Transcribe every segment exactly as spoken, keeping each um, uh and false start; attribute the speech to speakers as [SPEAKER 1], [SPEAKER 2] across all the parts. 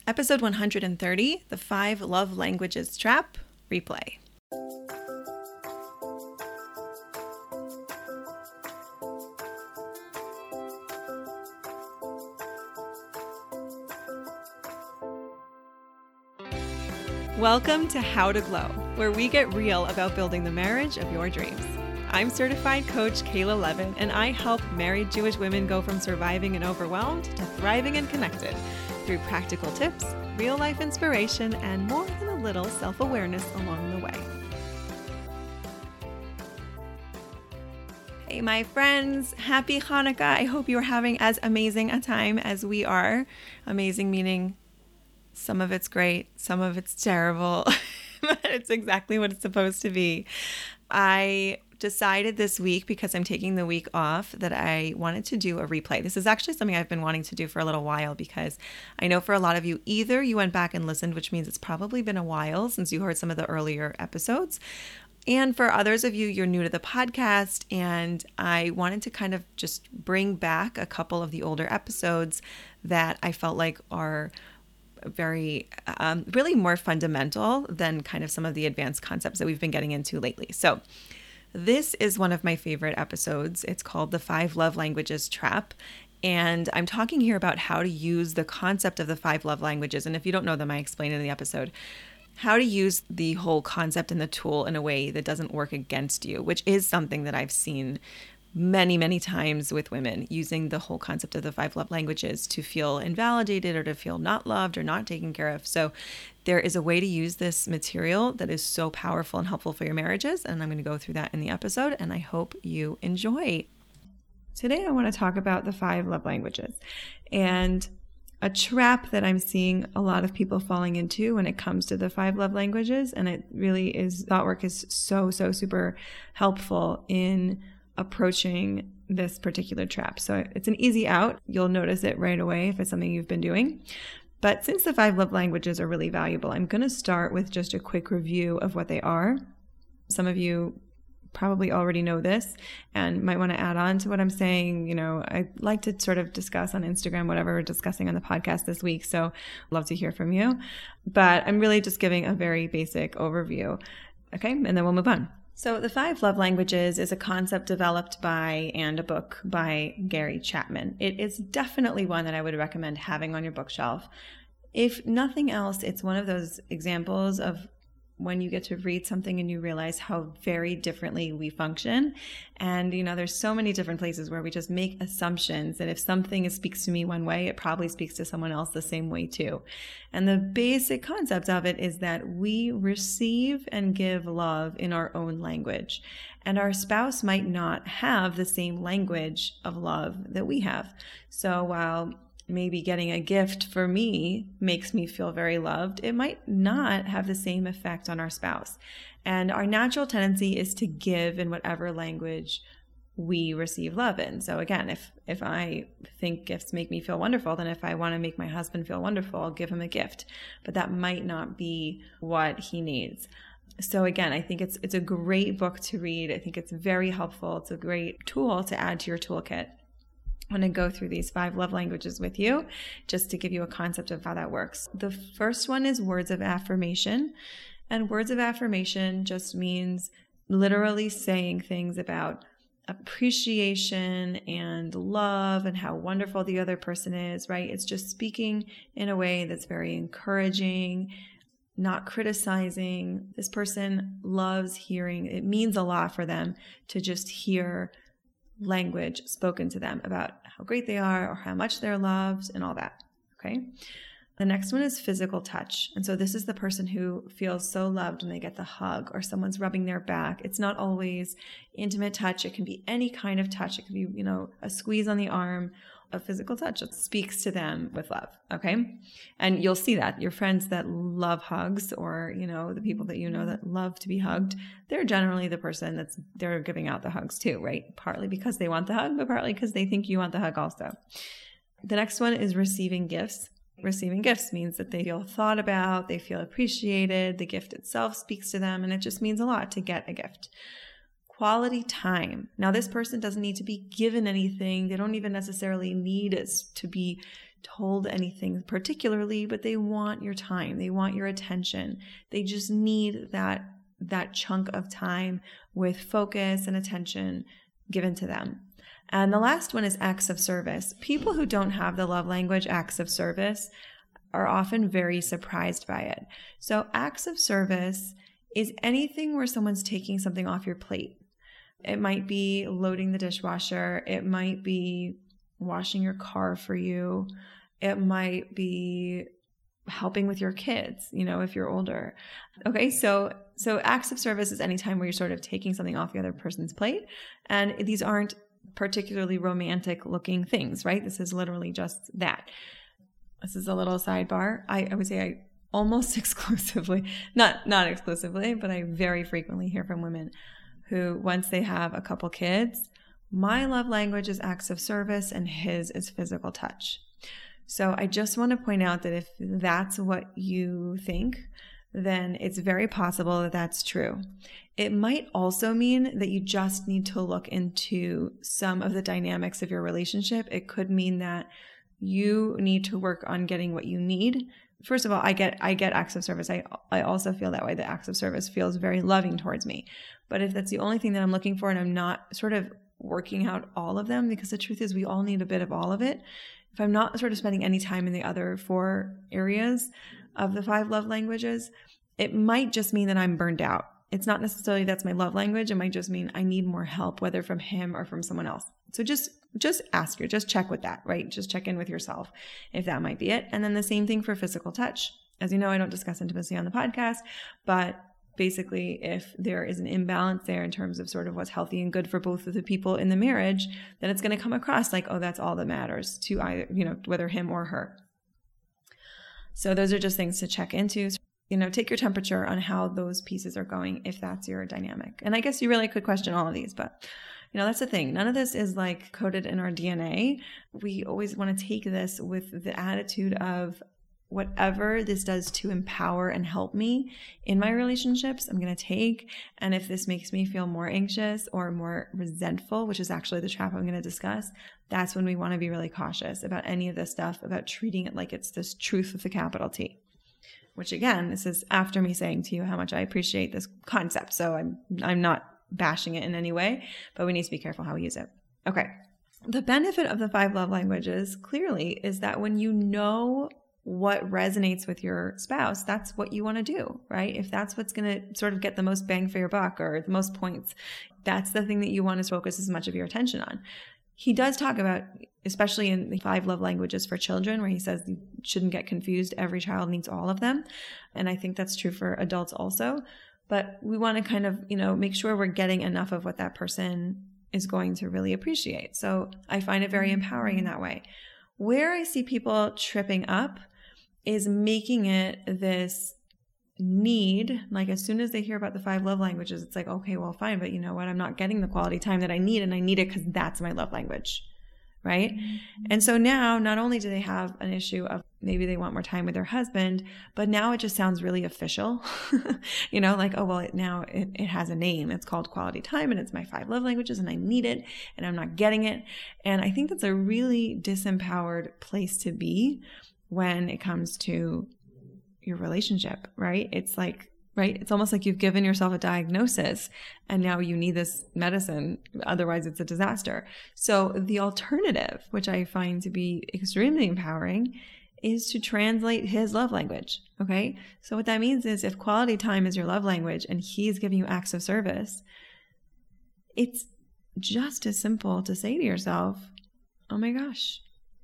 [SPEAKER 1] Episode one hundred thirty, The Five Love Languages Trap, replay. Welcome to How to Glow, where we get real about building the marriage of your dreams. I'm certified coach Kayla Levin, and I help married Jewish women go from surviving and overwhelmed to thriving and connected through practical tips, real-life inspiration, and more than a little self-awareness along the way. Hey, my friends, happy Hanukkah. I hope you are having as amazing a time as we are. Amazing meaning some of it's great, some of it's terrible, but it's exactly what it's supposed to be. I decided this week, because I'm taking the week off, that I wanted to do a replay. This is actually something I've been wanting to do for a little while, because I know for a lot of you, either you went back and listened, which means it's probably been a while since you heard some of the earlier episodes. And for others of you, you're new to the podcast, and I wanted to kind of just bring back a couple of the older episodes that I felt like are very, um, really more fundamental than kind of some of the advanced concepts that we've been getting into lately. So this is one of my favorite episodes. It's called The Five Love Languages Trap. And I'm talking here about how to use the concept of the five love languages. And if you don't know them, I explained in the episode how to use the whole concept and the tool in a way that doesn't work against you, which is something that I've seen many, many times with women, using the whole concept of the five love languages to feel invalidated or to feel not loved or not taken care of. So there is a way to use this material that is so powerful and helpful for your marriages. And I'm going to go through that in the episode, and I hope you enjoy. Today, I want to talk about the five love languages and a trap that I'm seeing a lot of people falling into when it comes to the five love languages. And it really is, thought work is so, so super helpful in approaching this particular trap. So it's an easy out. You'll notice it right away if it's something you've been doing. But since the five love languages are really valuable, I'm going to start with just a quick review of what they are. Some of you probably already know this and might want to add on to what I'm saying. You know, I like to sort of discuss on Instagram whatever we're discussing on the podcast this week. So love to hear from you. But I'm really just giving a very basic overview. Okay, and then we'll move on. So the five love languages is a concept developed by and a book by Gary Chapman. It is definitely one that I would recommend having on your bookshelf. If nothing else, it's one of those examples of when you get to read something and you realize how very differently we function. And, you know, there's so many different places where we just make assumptions that if something speaks to me one way, it probably speaks to someone else the same way too. And the basic concept of it is that we receive and give love in our own language. And our spouse might not have the same language of love that we have. So while maybe getting a gift for me makes me feel very loved, it might not have the same effect on our spouse. And our natural tendency is to give in whatever language we receive love in. So again, if if I think gifts make me feel wonderful, then if I want to make my husband feel wonderful, I'll give him a gift. But that might not be what he needs. So again, I think it's it's a great book to read. I think it's very helpful. It's a great tool to add to your toolkit. I'm going to go through these five love languages with you just to give you a concept of how that works. The first one is words of affirmation. And words of affirmation just means literally saying things about appreciation and love and how wonderful the other person is, right? It's just speaking in a way that's very encouraging, not criticizing. This person loves hearing. It means a lot for them to just hear language spoken to them about how great they are or how much they're loved and all that. Okay. The next one is physical touch. And so this is the person who feels so loved when they get the hug or someone's rubbing their back. It's not always intimate touch. It can be any kind of touch. It could be, you know, a squeeze on the arm, a physical touch that speaks to them with love. Okay. And you'll see that your friends that love hugs, or, you know, the people that you know that love to be hugged, they're generally the person that's, they're giving out the hugs too, right? Partly because they want the hug, but partly because they think you want the hug also. The next one is receiving gifts. Receiving gifts means that they feel thought about, they feel appreciated, the gift itself speaks to them, and it just means a lot to get a gift. Quality time. Now, this person doesn't need to be given anything. They don't even necessarily need it to be told anything particularly, but they want your time. They want your attention. They just need that, that chunk of time with focus and attention given to them. And the last one is acts of service. People who don't have the love language acts of service are often very surprised by it. So acts of service is anything where someone's taking something off your plate. It might be loading the dishwasher. It might be washing your car for you. It might be helping with your kids, you know, if you're older. Okay, so so acts of service is any time where you're sort of taking something off the other person's plate. And these aren't particularly romantic looking things, right? This is literally just that. This is a little sidebar. I, I would say I almost exclusively, not not exclusively, but I very frequently hear from women who, once they have a couple kids, my love language is acts of service and his is physical touch. So I just want to point out that if that's what you think, then it's very possible that that's true. It might also mean that you just need to look into some of the dynamics of your relationship. It could mean that you need to work on getting what you need. First of all, I get I get acts of service. I I also feel that way. The acts of service feels very loving towards me. But if that's the only thing that I'm looking for and I'm not sort of working out all of them, because the truth is we all need a bit of all of it. If I'm not sort of spending any time in the other four areas of the five love languages, it might just mean that I'm burned out. It's not necessarily that's my love language. It might just mean I need more help, whether from him or from someone else. So just just ask her, just check with that, right? Just check in with yourself if that might be it. And then the same thing for physical touch. As you know, I don't discuss intimacy on the podcast, but basically if there is an imbalance there in terms of sort of what's healthy and good for both of the people in the marriage, then it's going to come across like, oh, that's all that matters to either, you know, whether him or her. So those are just things to check into. You know, take your temperature on how those pieces are going if that's your dynamic. And I guess you really could question all of these, but you know, that's the thing. None of this is like coded in our D N A. We always want to take this with the attitude of whatever this does to empower and help me in my relationships, I'm going to take. And if this makes me feel more anxious or more resentful, which is actually the trap I'm going to discuss, that's when we want to be really cautious about any of this stuff, about treating it like it's this truth with a capital T. Which again, this is after me saying to you how much I appreciate this concept. So I'm I'm not bashing it in any way, but we need to be careful how we use it. Okay. The benefit of the five love languages clearly is that when you know what resonates with your spouse, that's what you want to do, right? If that's what's going to sort of get the most bang for your buck or the most points, that's the thing that you want to focus as much of your attention on. He does talk about, especially in the five love languages for children, where he says you shouldn't get confused. Every child needs all of them. And I think that's true for adults also. But we want to kind of, you know, make sure we're getting enough of what that person is going to really appreciate. So I find it very empowering in that way. Where I see people tripping up is making it this need, like as soon as they hear about the five love languages, it's like, okay, well, fine, but you know what? I'm not getting the quality time that I need, and I need it because that's my love language, right? Mm-hmm. And so now not only do they have an issue of maybe they want more time with their husband, but now it just sounds really official, you know, like, oh, well, it, now it, it has a name. It's called quality time, and it's my five love languages, and I need it, and I'm not getting it. And I think that's a really disempowered place to be when it comes to your relationship, right? It's like, right? It's almost like you've given yourself a diagnosis and now you need this medicine. Otherwise it's a disaster. So the alternative, which I find to be extremely empowering, is to translate his love language. Okay. So what that means is if quality time is your love language and he's giving you acts of service, it's just as simple to say to yourself, oh my gosh,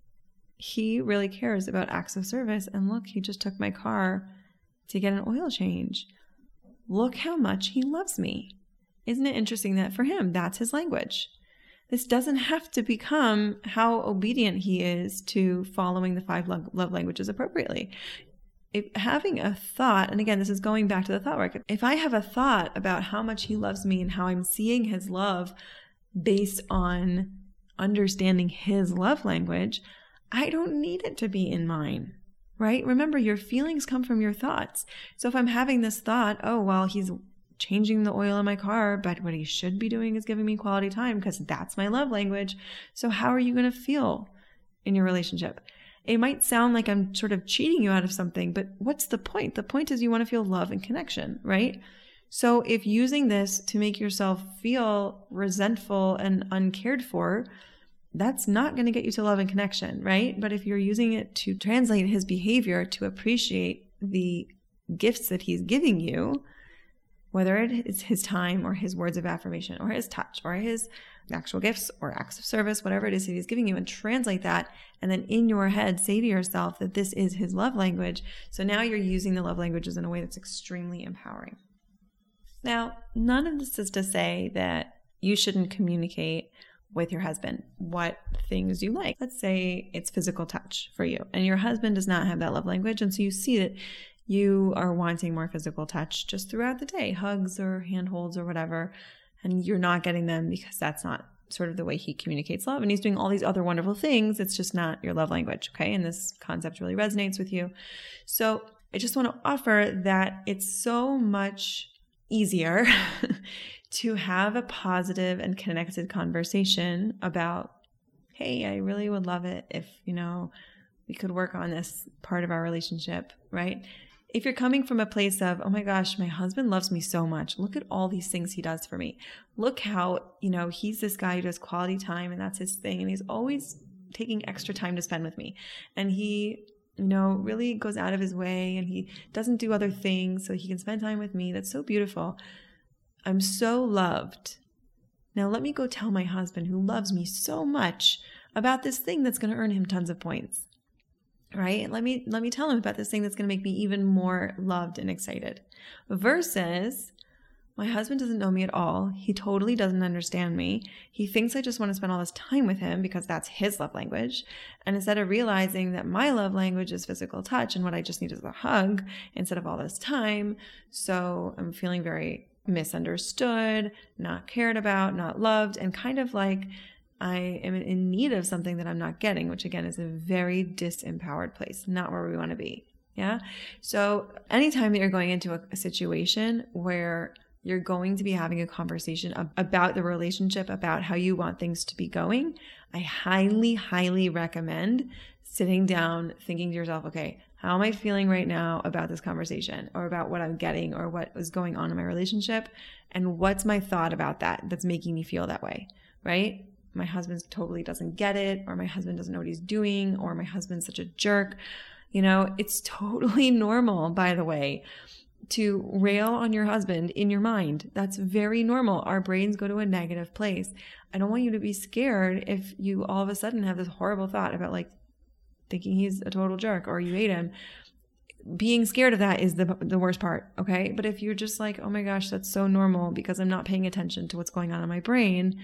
[SPEAKER 1] he really cares about acts of service. And look, he just took my car to get an oil change. Look how much he loves me. Isn't it interesting that for him, that's his language? This doesn't have to become how obedient he is to following the five love languages appropriately. If having a thought, and again, this is going back to the thought work. If I have a thought about how much he loves me and how I'm seeing his love based on understanding his love language, I don't need it to be in mine, right? Remember, your feelings come from your thoughts. So if I'm having this thought, oh, well, he's changing the oil in my car, but what he should be doing is giving me quality time because that's my love language. So how are you going to feel in your relationship? It might sound like I'm sort of cheating you out of something, but what's the point? The point is you want to feel love and connection, right? So if using this to make yourself feel resentful and uncared for, that's not going to get you to love and connection, right? But if you're using it to translate his behavior to appreciate the gifts that he's giving you, whether it's his time or his words of affirmation or his touch or his actual gifts or acts of service, whatever it is that he's giving you, and translate that, and then in your head say to yourself that this is his love language. So now you're using the love languages in a way that's extremely empowering. Now, none of this is to say that you shouldn't communicate with your husband what things you like. Let's say it's physical touch for you, and your husband does not have that love language, and so you see that you are wanting more physical touch just throughout the day, hugs or handholds or whatever, and you're not getting them because that's not sort of the way he communicates love, and he's doing all these other wonderful things. It's just not your love language, okay? And this concept really resonates with you. So I just want to offer that it's so much easier to have a positive and connected conversation about, hey, I really would love it if, you know, we could work on this part of our relationship, right? If you're coming from a place of, oh my gosh, my husband loves me so much. Look at all these things he does for me. Look how, you know, he's this guy who does quality time and that's his thing. And he's always taking extra time to spend with me. And he, you know, really goes out of his way and he doesn't do other things so he can spend time with me. That's so beautiful. I'm so loved. Now let me go tell my husband who loves me so much about this thing that's going to earn him tons of points. Right? Let me let me tell him about this thing that's going to make me even more loved and excited. Versus, my husband doesn't know me at all. He totally doesn't understand me. He thinks I just want to spend all this time with him because that's his love language. And instead of realizing that my love language is physical touch and what I just need is a hug instead of all this time, so I'm feeling very misunderstood, not cared about, not loved, and kind of like I am in need of something that I'm not getting, which again is a very disempowered place, not where we want to be. Yeah. So anytime that you're going into a, a situation where you're going to be having a conversation ab- about the relationship, about how you want things to be going, I highly, highly recommend sitting down, thinking to yourself, okay, how am I feeling right now about this conversation or about what I'm getting or what is going on in my relationship? And what's my thought about that that's making me feel that way, right? My husband totally doesn't get it, or my husband doesn't know what he's doing, or my husband's such a jerk. You know, it's totally normal, by the way, to rail on your husband in your mind. That's very normal. Our brains go to a negative place. I don't want you to be scared if you all of a sudden have this horrible thought about like thinking he's a total jerk or you hate him. Being scared of that is the the worst part, okay? But if you're just like, oh my gosh, that's so normal because I'm not paying attention to what's going on in my brain,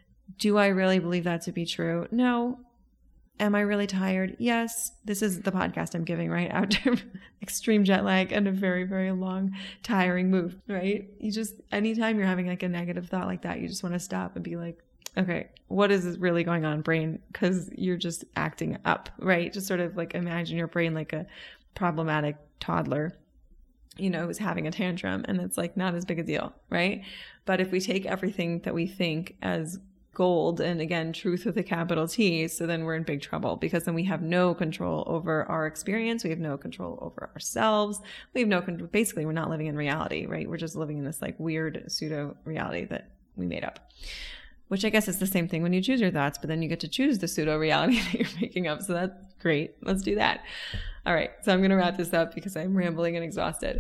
[SPEAKER 1] do I really believe that to be true? No. Am I really tired? Yes. This is the podcast I'm giving right after extreme jet lag and a very, very long, tiring move, right? You just, anytime you're having like a negative thought like that, you just want to stop and be like, okay, what is really going on, brain? Because you're just acting up, right? Just sort of like imagine your brain like a problematic toddler, you know, who's having a tantrum, and it's like not as big a deal, right? But if we take everything that we think as gold, and again, truth with a capital T, so then we're in big trouble because then we have no control over our experience. We have no control over ourselves. We have no control. Basically, we're not living in reality, right? We're just living in this like weird pseudo reality that we made up, which I guess is the same thing when you choose your thoughts, but then you get to choose the pseudo reality that you're making up. So that's great. Let's do that. All right. So I'm going to wrap this up because I'm rambling and exhausted.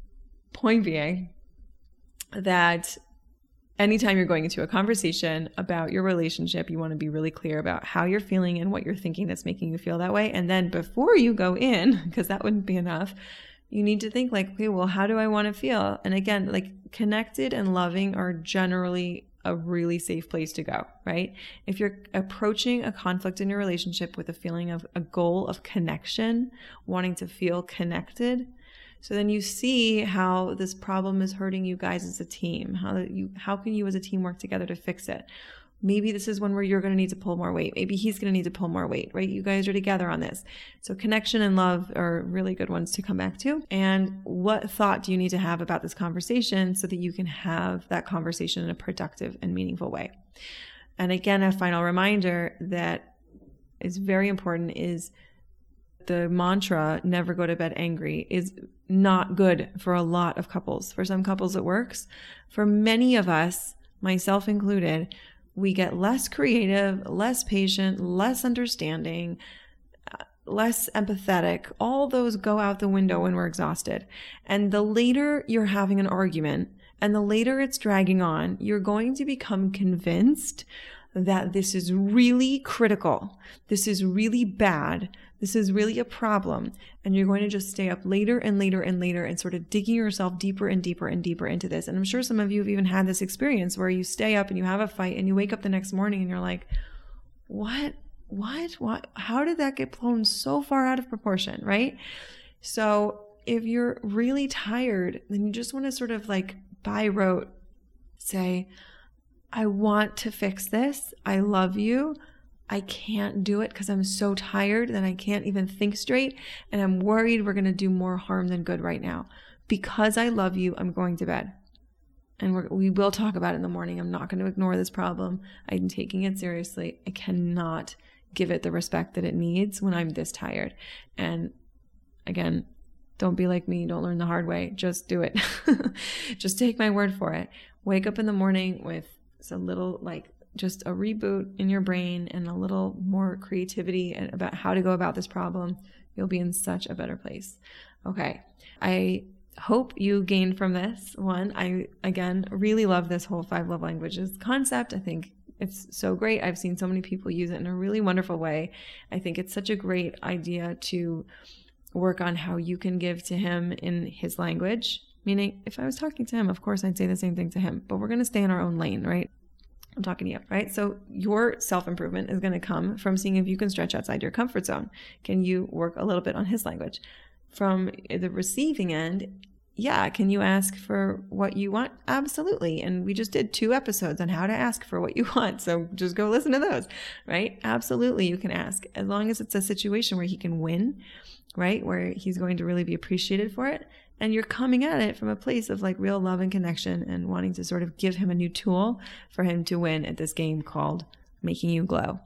[SPEAKER 1] Point being that anytime you're going into a conversation about your relationship, you want to be really clear about how you're feeling and what you're thinking that's making you feel that way. And then before you go in, because that wouldn't be enough, you need to think like, okay, well, how do I want to feel? And again, like connected and loving are generally a really safe place to go, right? If you're approaching a conflict in your relationship with a feeling of a goal of connection, wanting to feel connected, so then you see how this problem is hurting you guys as a team. How you, how can you as a team work together to fix it? Maybe this is one where you're going to need to pull more weight. Maybe he's going to need to pull more weight, right? You guys are together on this. So connection and love are really good ones to come back to. And what thought do you need to have about this conversation so that you can have that conversation in a productive and meaningful way? And again, a final reminder that is very important is the mantra, never go to bed angry, is not good for a lot of couples. For some couples, it works. For many of us, myself included, we get less creative, less patient, less understanding, less empathetic. All those go out the window when we're exhausted. And the later you're having an argument and the later it's dragging on, you're going to become convinced that this is really critical. This is really bad. This is really a problem. And you're going to just stay up later and later and later and sort of digging yourself deeper and deeper and deeper into this. And I'm sure some of you have even had this experience where you stay up and you have a fight and you wake up the next morning and you're like, what? What? What? How did that get blown so far out of proportion, right? So if you're really tired, then you just want to sort of like by rote say, I want to fix this. I love you. I can't do it because I'm so tired that I can't even think straight. And I'm worried we're going to do more harm than good right now. Because I love you, I'm going to bed. And we're, we will talk about it in the morning. I'm not going to ignore this problem. I'm taking it seriously. I cannot give it the respect that it needs when I'm this tired. And again, don't be like me. Don't learn the hard way. Just do it. Just take my word for it. Wake up in the morning with a little like just a reboot in your brain and a little more creativity about how to go about this problem. You'll be in such a better place. Okay. I hope you gained from this one. I, again, really love this whole five love languages concept. I think it's so great. I've seen so many people use it in a really wonderful way. I think it's such a great idea to work on how you can give to him in his language. Meaning, if I was talking to him, of course, I'd say the same thing to him, but we're going to stay in our own lane, right? I'm talking to you, right? So your self-improvement is going to come from seeing if you can stretch outside your comfort zone. Can you work a little bit on his language? From the receiving end, yeah, can you ask for what you want? Absolutely. And we just did two episodes on how to ask for what you want. So just go listen to those, right? Absolutely, you can ask. As long as it's a situation where he can win, right? Where he's going to really be appreciated for it. And you're coming at it from a place of like real love and connection and wanting to sort of give him a new tool for him to win at this game called Making You Glow.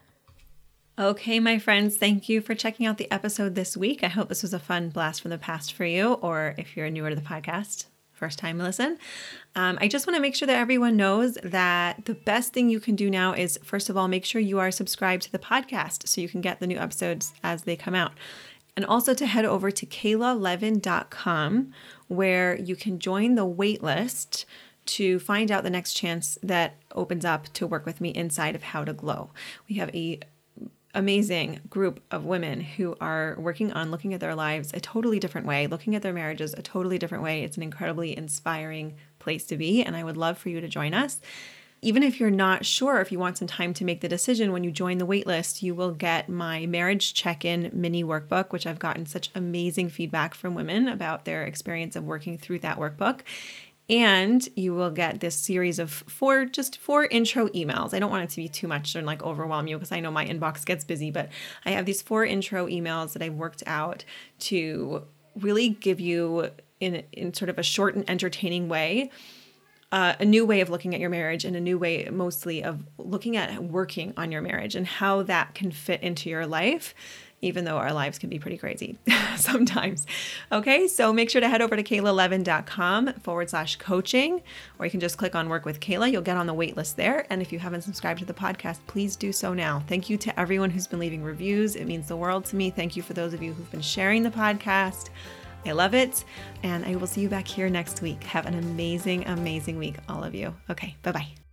[SPEAKER 1] Okay, my friends, thank you for checking out the episode this week. I hope this was a fun blast from the past for you, or if you're newer to the podcast, first time listen. Um, I just want to make sure that everyone knows that the best thing you can do now is, first of all, make sure you are subscribed to the podcast so you can get the new episodes as they come out. And also to head over to kayla levin dot com where you can join the wait list to find out the next chance that opens up to work with me inside of How to Glow. We have a amazing group of women who are working on looking at their lives a totally different way, looking at their marriages a totally different way. It's an incredibly inspiring place to be, and I would love for you to join us. Even if you're not sure, if you want some time to make the decision, when you join the waitlist, you will get my marriage check-in mini workbook, which I've gotten such amazing feedback from women about their experience of working through that workbook. And you will get this series of four, just four intro emails. I don't want it to be too much and like overwhelm you because I know my inbox gets busy, but I have these four intro emails that I've worked out to really give you in, in sort of a short and entertaining way, Uh, a new way of looking at your marriage and a new way mostly of looking at working on your marriage and how that can fit into your life, even though our lives can be pretty crazy sometimes. Okay, so make sure to head over to kayla levin dot com forward slash coaching, or you can just click on Work with Kayla. You'll get on the wait list there. And if you haven't subscribed to the podcast, please do so now. Thank you to everyone who's been leaving reviews. It means the world to me. Thank you for those of you who've been sharing the podcast. I love it. And I will see you back here next week. Have an amazing, amazing week, all of you. Okay, bye-bye.